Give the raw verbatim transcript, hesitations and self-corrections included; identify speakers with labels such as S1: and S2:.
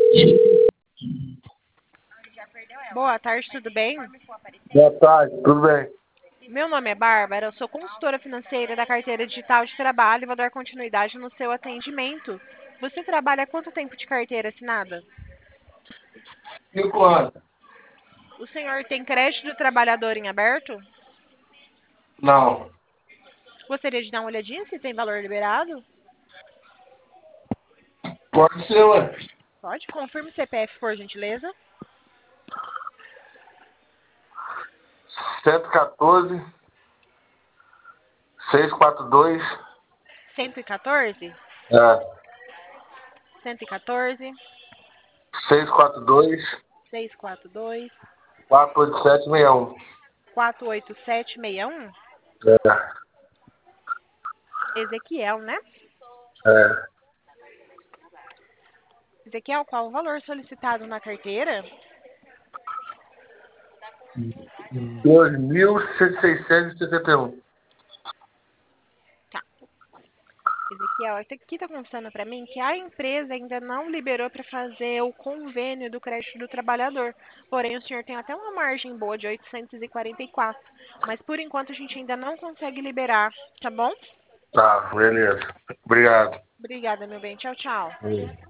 S1: Boa tarde, tudo bem?
S2: Boa tarde, tudo bem?
S1: Meu nome é Bárbara, eu sou consultora financeira da carteira digital de trabalho e vou dar continuidade no seu atendimento. Você trabalha há quanto tempo de carteira assinada?
S2: Cinco anos.
S1: O senhor tem crédito do trabalhador em aberto?
S2: Não.
S1: Gostaria de dar uma olhadinha se tem valor liberado?
S2: Pode ser, ué.
S1: Pode? Confirme o C P F, por gentileza.
S2: cento e quatorze, seiscentos e quarenta e dois.
S1: cento e quatorze?
S2: É.
S1: cento e quatorze,
S2: seiscentos e quarenta e dois,
S1: seiscentos e quarenta e dois,
S2: quatrocentos e oitenta e sete, sessenta e um.
S1: quatrocentos e oitenta e sete, sessenta e um?
S2: É.
S1: Ezequiel, né?
S2: É.
S1: Ezequiel, qual o valor solicitado na carteira?
S2: dois mil seiscentos e setenta e um.
S1: Tá. Ezequiel, aqui está constando para mim que a empresa ainda não liberou para fazer o convênio do crédito do trabalhador. Porém, o senhor tem até uma margem boa de oitocentos e quarenta e quatro. Mas por enquanto a gente ainda não consegue liberar, tá bom?
S2: Tá, beleza. Obrigado.
S1: Obrigada, meu bem. Tchau, tchau.
S2: Hum.